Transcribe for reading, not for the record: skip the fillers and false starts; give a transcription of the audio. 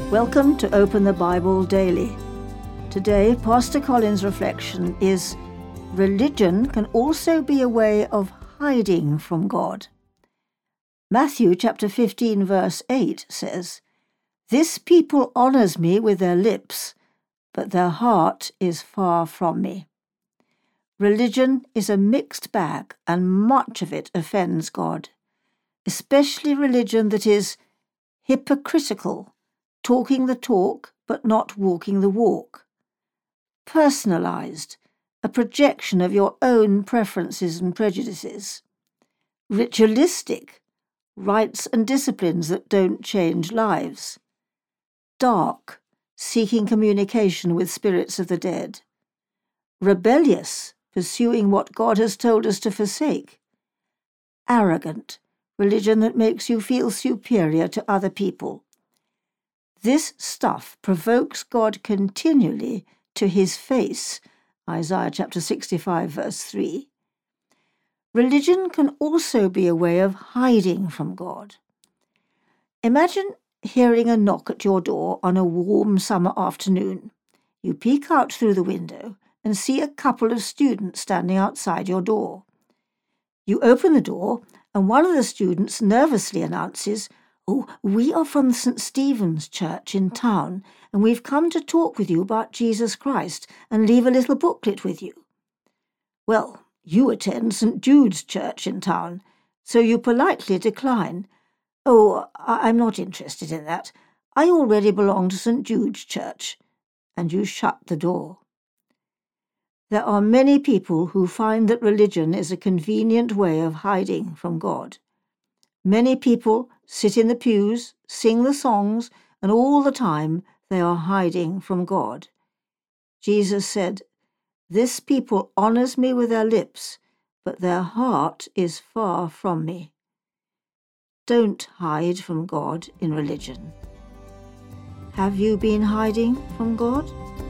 Welcome to Open the Bible Daily. Today, Pastor Colin's reflection is, religion can also be a way of hiding from God. Matthew chapter 15 verse 8 says, "This people honours me with their lips, but their heart is far from me." Religion is a mixed bag, and much of it offends God, especially religion that is hypocritical, talking the talk but not walking the walk; personalized, a projection of your own preferences and prejudices; ritualistic, rites and disciplines that don't change lives; dark, seeking communication with spirits of the dead; rebellious, pursuing what God has told us to forsake; arrogant, religion that makes you feel superior to other people. This stuff provokes God continually to his face, Isaiah chapter 65 verse 3. Religion can also be a way of hiding from God. Imagine hearing a knock at your door on a warm summer afternoon. You peek out through the window and see a couple of students standing outside your door. You open the door and one of the students nervously announces, "Oh, we are from St. Stephen's Church in town, and we've come to talk with you about Jesus Christ and leave a little booklet with you." Well, you attend St. Jude's Church in town, so you politely decline. "Oh, I'm not interested in that. I already belong to St. Jude's Church," and you shut the door. There are many people who find that religion is a convenient way of hiding from God. Many people sit in the pews, sing the songs, and all the time they are hiding from God. Jesus said, "This people honours me with their lips, but their heart is far from me." Don't hide from God in religion. Have you been hiding from God?